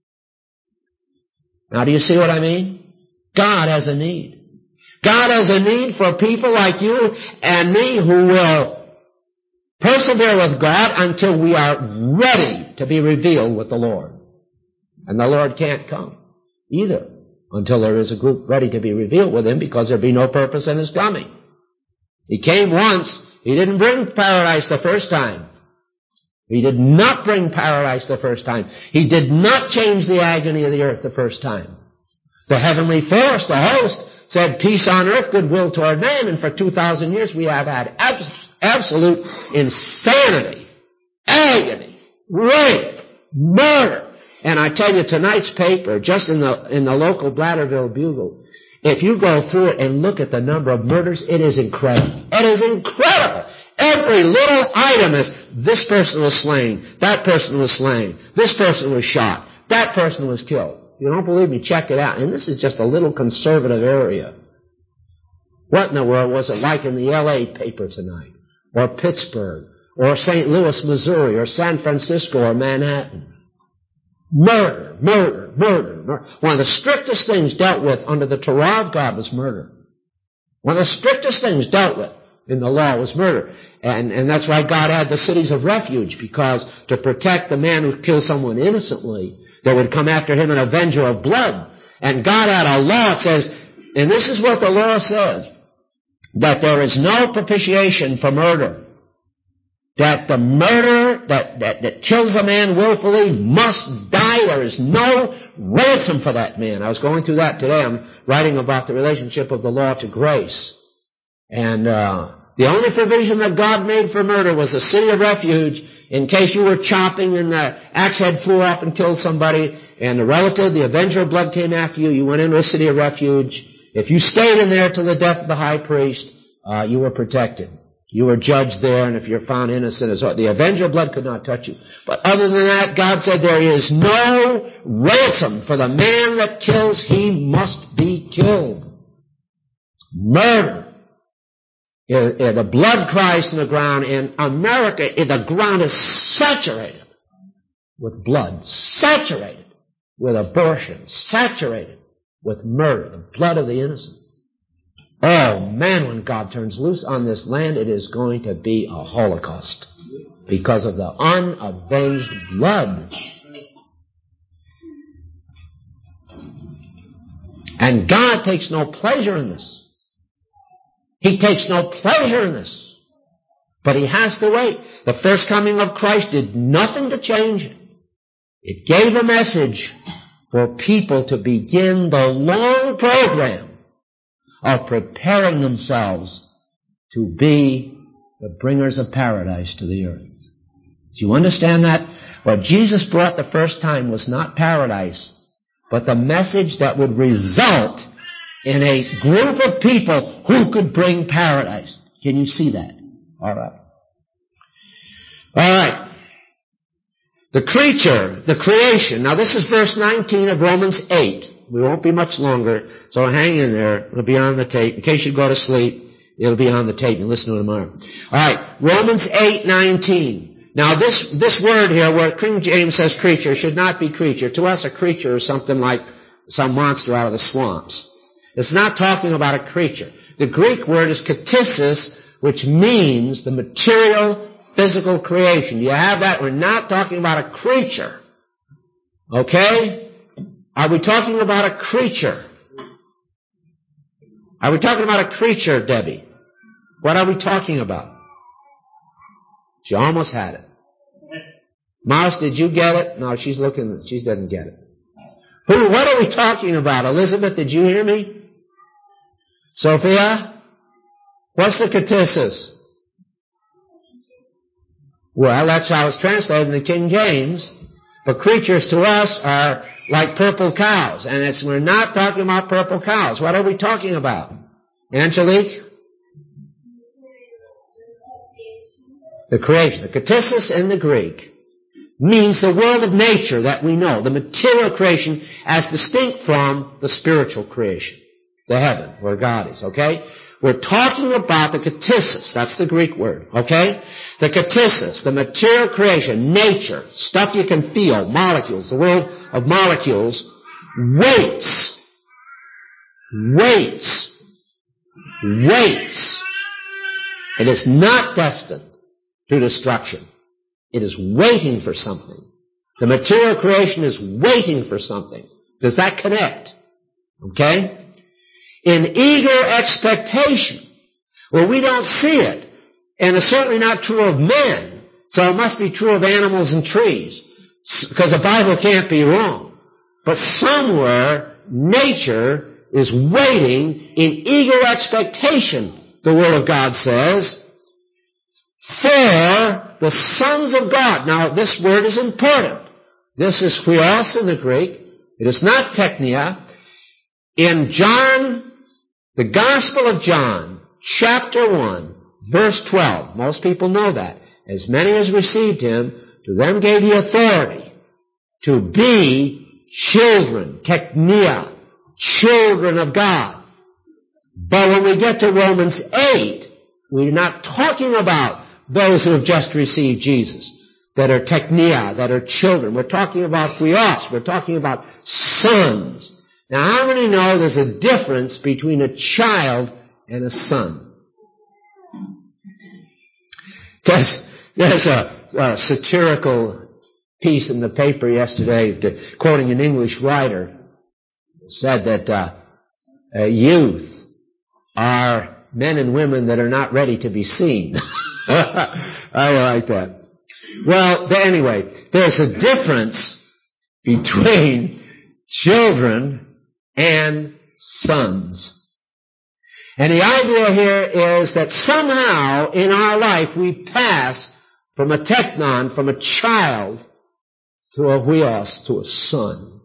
Now, do you see what I mean? God has a need. God has a need for people like you and me who will persevere with God until we are ready to be revealed with the Lord. And the Lord can't come either until there is a group ready to be revealed with Him, because there'll be no purpose in His coming. He came once. He didn't bring paradise the first time. He did not bring paradise the first time. He did not change the agony of the earth the first time. The heavenly force, the host, said peace on earth, goodwill toward man, and for two thousand years we have had abs- absolute insanity, agony, rape, murder. And I tell you, tonight's paper, just in the in the local Blatterville Bugle, if you go through it and look at the number of murders, it is incredible. It is incredible. Every little item is, this person was slain, that person was slain, this person was shot, that person was killed. If you don't believe me, check it out. And this is just a little conservative area. What in the world was it like in the L A paper tonight? Or Pittsburgh? Or Saint Louis, Missouri? Or San Francisco? Or Manhattan? Murder, murder, murder, murder. One of the strictest things dealt with under the Torah of God was murder. One of the strictest things dealt with. in the law was murder. And, and that's why God had the cities of refuge, because to protect the man who killed someone innocently, that would come after him an avenger of blood. And God had a law that says, and this is what the law says, that there is no propitiation for murder. That the murderer that, that, that kills a man willfully must die. There is no ransom for that man. I was going through that today. I'm writing about the relationship of the law to grace. And uh the only provision that God made for murder was a city of refuge in case you were chopping and the axe head flew off and killed somebody and the relative, the avenger of blood came after you. You went into a city of refuge. If you stayed in there till the death of the high priest, uh you were protected. You were judged there, and if you're found innocent as well, the avenger of blood could not touch you. But other than that, God said there is no ransom for the man that kills. He must be killed. Murder. The blood cries in the ground. In America, the ground is saturated with blood, saturated with abortion, saturated with murder, the blood of the innocent. Oh man, when God turns loose on this land, it is going to be a holocaust because of the unavenged blood. And God takes no pleasure in this. He takes no pleasure in this. But he has to wait. The first coming of Christ did nothing to change it. It gave a message for people to begin the long program of preparing themselves to be the bringers of paradise to the earth. Do you understand that? What Jesus brought the first time was not paradise, but the message that would result in a group of people who could bring paradise. Can you see that? All right. All right. The creature, the creation. Now this is verse nineteen of Romans eight. We won't be much longer, so hang in there. It'll be on the tape. In case you go to sleep, it'll be on the tape. You listen to it tomorrow. All right. Romans eight nineteen. Now this, this word here, where King James says creature, should not be creature. To us, a creature is something like some monster out of the swamps. It's not talking about a creature. The Greek word is ktisis, which means the material, physical creation. Do you have that? We're not talking about a creature. Okay? Are we talking about a creature? Are we talking about a creature, Debbie? What are we talking about? She almost had it. Mouse, did you get it? No, she's looking, she doesn't get it. Who, what are we talking about? Elizabeth, did you hear me? Sophia? What's the ktisis? Well, that's how it's translated in the King James. But creatures to us are like purple cows. And it's, we're not talking about purple cows. What are we talking about? Angelique? The creation. The ktisis in the Greek means the world of nature that we know, the material creation as distinct from the spiritual creation, the heaven, where God is, okay? We're talking about the ktisis, that's the Greek word, okay? The ktisis, the material creation, nature, stuff you can feel, molecules, the world of molecules, waits, waits, waits. It is not destined to destruction. It is waiting for something. The material creation is waiting for something. Does that connect? Okay? In eager expectation. Well, we don't see it. And it's certainly not true of men. So it must be true of animals and trees. Because the Bible can't be wrong. But somewhere, nature is waiting in eager expectation, the Word of God says, for the sons of God. Now, this word is important. This is huios in the Greek. It is not teknia. In John, the Gospel of John, chapter one, verse twelve, most people know that. As many as received him, to them gave he authority to be children, teknia, children of God. But when we get to Romans eight, we're not talking about those who have just received Jesus, that are teknia, that are children. We're talking about huios. We're talking about sons. Now, how many know there's a difference between a child and a son? There's, there's a, a satirical piece in the paper yesterday, to, quoting an English writer, said that uh, uh, youth are men and women that are not ready to be seen. I like that. Well, anyway, there's a difference between children and sons. And the idea here is that somehow in our life we pass from a teknon, from a child, to a huios, to a son.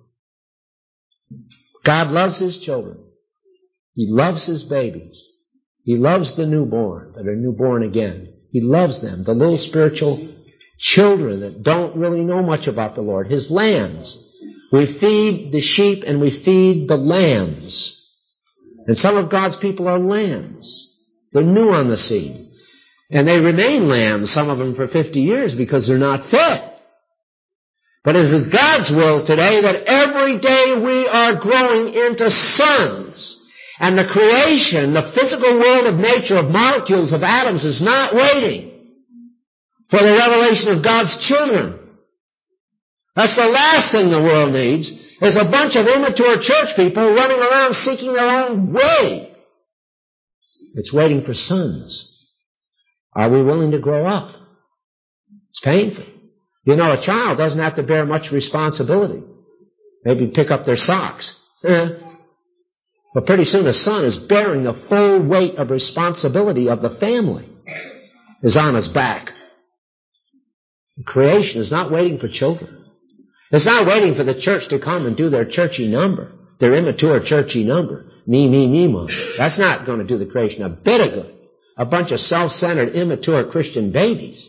God loves His children. He loves His babies. He loves the newborn that are newborn again. He loves them, the little spiritual children that don't really know much about the Lord. His lambs. We feed the sheep and we feed the lambs. And some of God's people are lambs. They're new on the scene. And they remain lambs, some of them for fifty years, because they're not fed. But it is God's will today that every day we are growing into sons. And the creation, the physical world of nature, of molecules, of atoms, is not waiting for the revelation of God's children. That's the last thing the world needs, is a bunch of immature church people running around seeking their own way. It's waiting for sons. Are we willing to grow up? It's painful. You know, a child doesn't have to bear much responsibility. Maybe pick up their socks. Eh. But pretty soon a son is bearing the full weight of responsibility of the family. Is on his back. Creation is not waiting for children. It's not waiting for the church to come and do their churchy number, their immature churchy number. Me, me, me, mom. That's not going to do the creation a bit of good. A bunch of self-centered, immature Christian babies.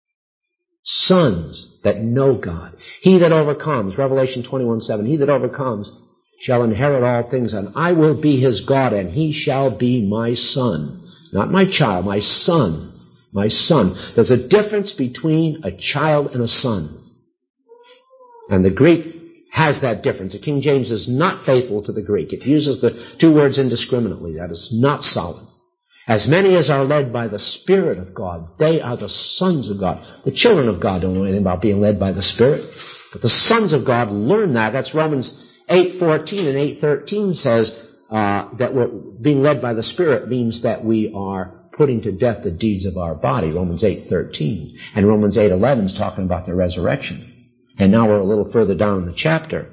Sons that know God. He that overcomes, Revelation twenty-one seven, he that overcomes shall inherit all things, and I will be his God, and he shall be my son. Not my child, my son. My son. There's a difference between a child and a son. And the Greek has that difference. The King James is not faithful to the Greek. It uses the two words indiscriminately. That is not solid. As many as are led by the Spirit of God, they are the sons of God. The children of God don't know anything about being led by the Spirit. But the sons of God learn that. That's Romans eight fourteen and eight thirteen says uh, that we're being led by the Spirit means that we are putting to death the deeds of our body. Romans eight thirteen. And Romans eight eleven is talking about the resurrection. And now we're a little further down in the chapter.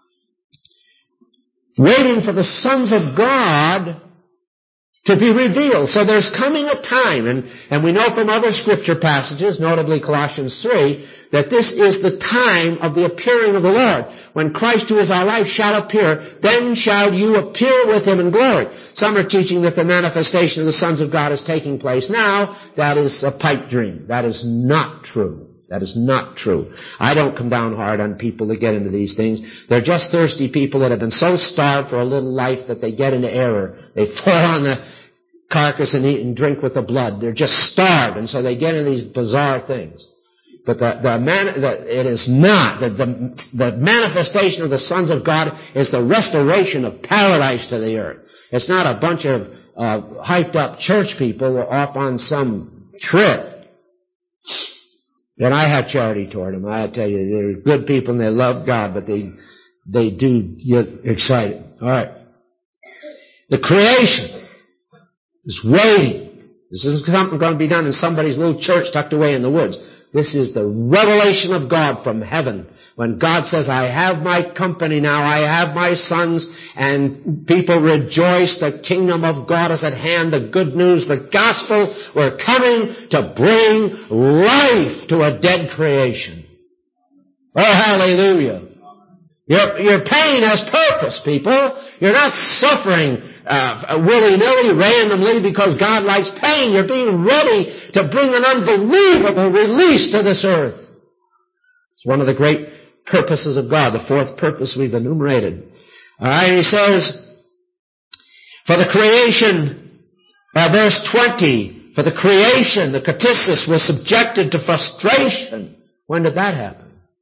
Waiting for the sons of God to be revealed. So there's coming a time, and, and we know from other scripture passages, notably Colossians three, that this is the time of the appearing of the Lord. When Christ, who is our life, shall appear, then shall you appear with him in glory. Some are teaching that the manifestation of the sons of God is taking place now. That is a pipe dream. That is not true. That is not true. I don't come down hard on people that get into these things. They're just thirsty people that have been so starved for a little life that they get into error. They fall on the carcass and eat and drink with the blood. They're just starved, and so they get into these bizarre things. But the, the man, the, it is not. The, the, the manifestation of the sons of God is the restoration of paradise to the earth. It's not a bunch of uh, hyped up church people off on some trip. And I have charity toward them. I tell you, they're good people and they love God, but they they do get excited. All right. The creation is waiting. This isn't something going to be done in somebody's little church tucked away in the woods. This is the revelation of God from heaven. When God says, I have my company now, I have my sons, and people rejoice, the kingdom of God is at hand, the good news, the gospel, we're coming to bring life to a dead creation. Oh, hallelujah. Your, your pain has purpose, people. You're not suffering uh, willy-nilly, randomly, because God likes pain. You're being ready to bring an unbelievable release to this earth. It's one of the great purposes of God, the fourth purpose we've enumerated. All right, he says, for the creation, uh, verse twenty, for the creation, the ktisis, was subjected to frustration. When did that happen?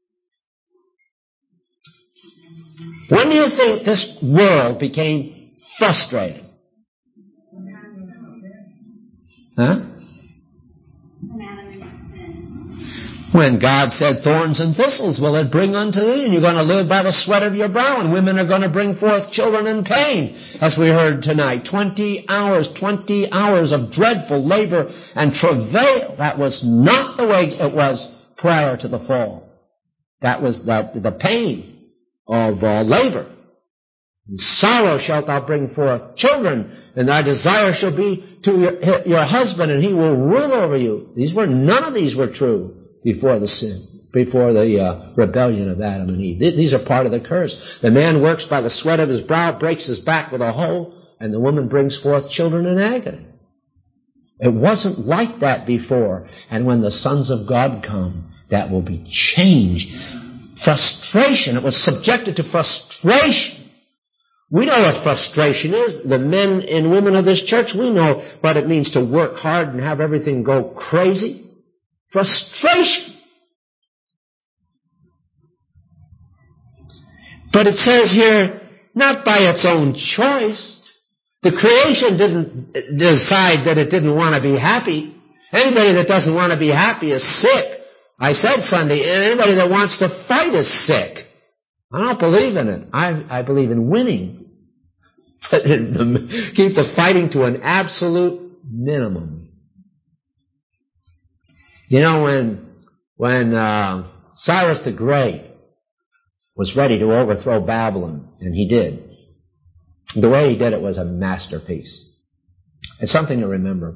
When do you think this world became frustrated? Huh? When God said, thorns and thistles will it bring unto thee, and you're going to live by the sweat of your brow, and women are going to bring forth children in pain, as we heard tonight. Twenty hours, twenty hours of dreadful labor and travail. That was not the way it was prior to the fall. That was the, the pain of uh, labor. In sorrow shalt thou bring forth children, and thy desire shall be to your, your husband, and he will rule over you. These were, none of these were true before the sin, before the uh, rebellion of Adam and Eve. These are part of the curse. The man works by the sweat of his brow, breaks his back with a hoe, and the woman brings forth children in agony. It wasn't like that before. And when the sons of God come, that will be changed. Frustration. It was subjected to frustration. We know what frustration is. The men and women of this church, we know what it means to work hard and have everything go crazy. Frustration. But it says here, not by its own choice. The creation didn't decide that it didn't want to be happy. Anybody that doesn't want to be happy is sick. I said Sunday, anybody that wants to fight is sick. I don't believe in it. I, I believe in winning. But keep the fighting to an absolute minimum. You know, when, when, uh, Cyrus the Great was ready to overthrow Babylon, and he did, the way he did it was a masterpiece. It's something to remember.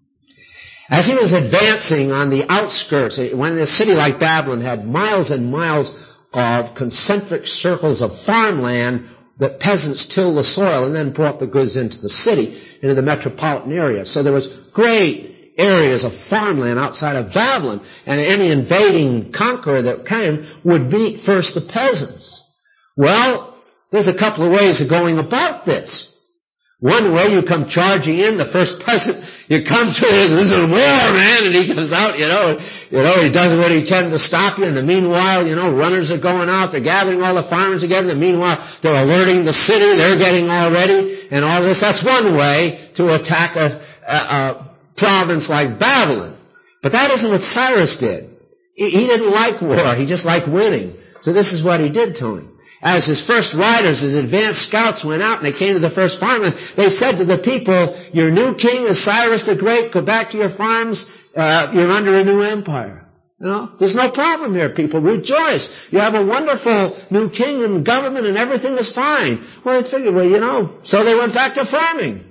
As he was advancing on the outskirts, when a city like Babylon had miles and miles of concentric circles of farmland that peasants tilled the soil and then brought the goods into the city, into the metropolitan area. So there was great areas of farmland outside of Babylon, and any invading conqueror that came would meet first the peasants. Well, there's a couple of ways of going about this. One way, you come charging in, the first peasant you come to is, this is war, man, and he comes out, you know, you know, he does what he can to stop you, and the meanwhile, you know, runners are going out, they're gathering all the farmers together, and meanwhile, they're alerting the city, they're getting all ready, and all this. That's one way to attack a, a, a province like Babylon. But that isn't what Cyrus did. He, he didn't like war, he just liked winning. So this is what he did, Tony. As his first riders, his advanced scouts went out and they came to the first farmland, they said to the people, your new king is Cyrus the Great, go back to your farms, uh, you're under a new empire. You know, there's no problem here, people. Rejoice. You have a wonderful new king and government and everything is fine. Well, they figured, well, you know, so they went back to farming.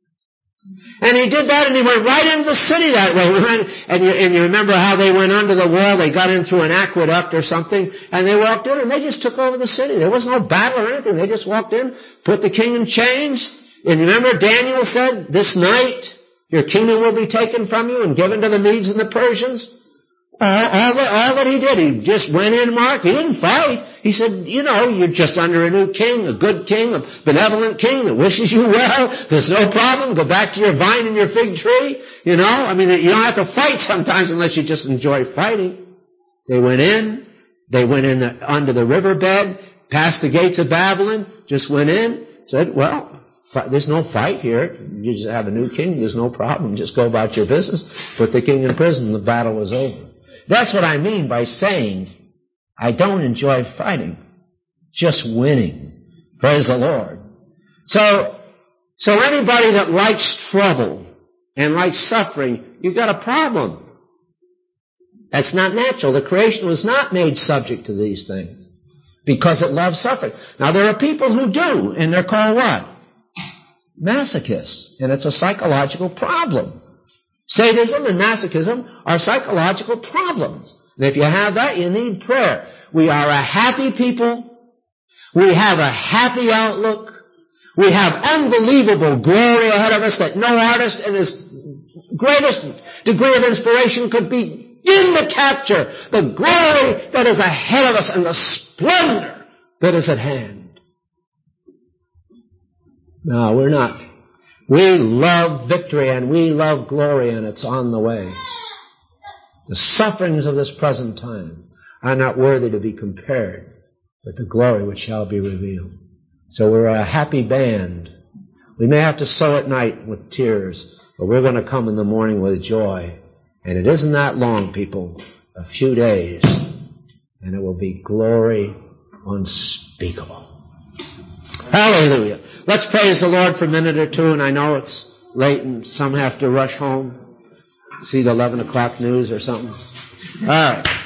And he did that, and he went right into the city that way. And you, and you remember how they went under the wall, they got in through an aqueduct or something, and they walked in, and they just took over the city. There was no battle or anything. They just walked in, put the king in chains. And remember Daniel said, this night your kingdom will be taken from you and given to the Medes and the Persians. All, all, that, all that he did, he just went in, Mark. He didn't fight. He said, you know, you're just under a new king, a good king, a benevolent king that wishes you well. There's no problem. Go back to your vine and your fig tree. You know, I mean, you don't have to fight sometimes unless you just enjoy fighting. They went in. They went in the, under the riverbed, past the gates of Babylon, just went in, said, well, fi- there's no fight here. You just have a new king. There's no problem. Just go about your business. Put the king in prison. The battle was over. That's what I mean by saying I don't enjoy fighting, just winning. Praise the Lord. So, so anybody that likes trouble and likes suffering, you've got a problem. That's not natural. The creation was not made subject to these things because it loves suffering. Now there are people who do, and they're called what? Masochists. And it's a psychological problem. Sadism and masochism are psychological problems. And if you have that, you need prayer. We are a happy people. We have a happy outlook. We have unbelievable glory ahead of us that no artist in his greatest degree of inspiration could begin to capture. The glory that is ahead of us and the splendor that is at hand. No, we're not. We love victory and we love glory, and it's on the way. The sufferings of this present time are not worthy to be compared with the glory which shall be revealed. So we're a happy band. We may have to sow at night with tears, but we're going to come in the morning with joy. And it isn't that long, people, a few days, and it will be glory unspeakable. Hallelujah. Let's praise the Lord for a minute or two, and I know it's late and some have to rush home, see the eleven o'clock news or something. All right.